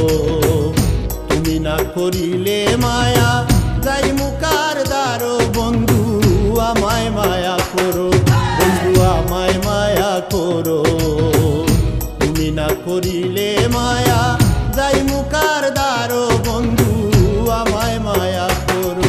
তুমি না করিলে মায়া যাই মুকার দ্বারো বন্ধু আমায় মায়া করো, বন্ধু আমায় মায়া করো। তুমি না করিলে মায়া যাই মুকার দ্বারো বন্ধু আমায় মায়া করো।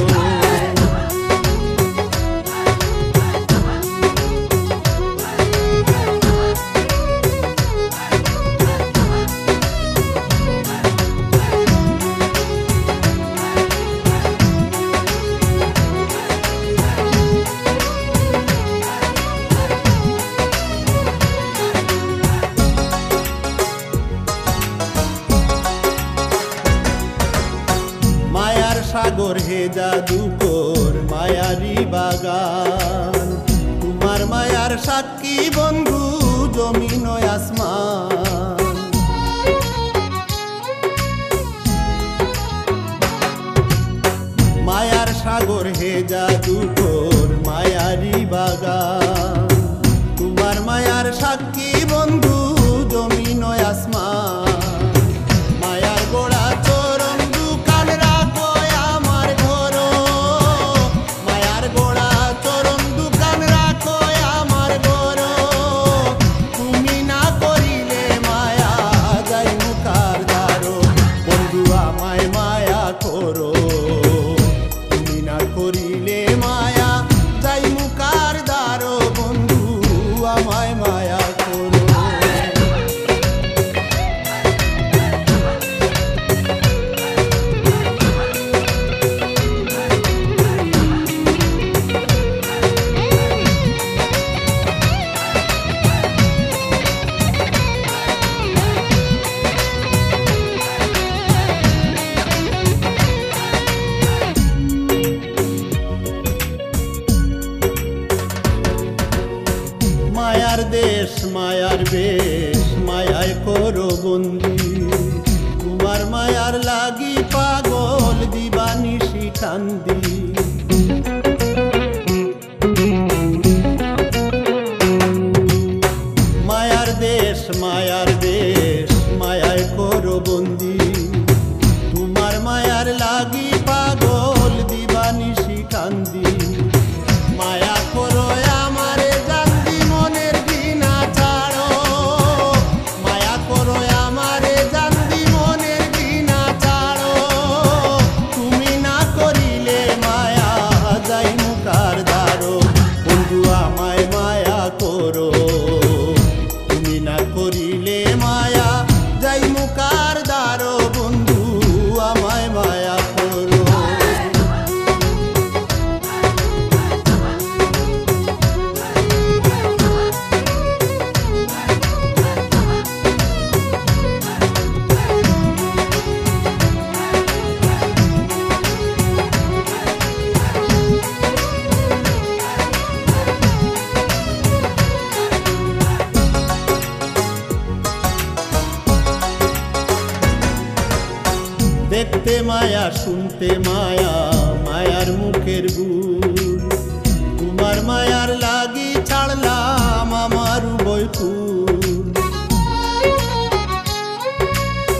মায়ার সাগর হে জাদুকর মায়ারি বাগান, তোমার মায়ার সাক্ষী বন্ধু জমিন ও আসমান। মায়ার সাগর হে জাদুকর মায়ারি বাগান, তোমার মায়ার সাক্ষী বন্ধু জমিন ও আসমান। মায়ার গোড়া চরণ দুকান রাখো আমার ঘর, মায়ার গোড়া চরণ দুকান রাখো আমার ঘর। তুমি না করিলে মায়া যাই মুখার দ্বারো বন্ধু আমায় মায়া করো। তুমি না করিলে মায়া যাই মুখার দ্বারো বন্ধু আমায় মায়া করো। মায়ার দেশ মায়ার বেশ মায়ায় করো বন্দি, তোমার মায়ার লাগি পাগল দিবানিশি কান্দি। মায়ার দেশ মায়ার বেশ মায়ায় করো বন্দি, তোমার মায়ার লাগি পাগল দিবানিশি কান্দি। মায়া করো আমারে জান্দি মনের ঘৃণা ছাড়ো, মায়া করো আমারে জান্দি মনের ঘৃণা ছাড়ো। তুমি না করিলে মায়া যাই মুখার দ্বারো বন্ধু আমায় মায়া করো। তুমি না করিলে মায়া যাই মুখার দ্বারো বন্ধু আমায় মায়া করো। দেখতে মায়া শুনতে মায়া মায়ার মুখের গুণ, তোমার মায়ার লাগি ছাড়লাম আমার বৈকুল।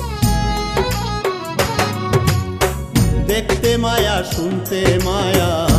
দেখতে মায়া শুনতে মায়া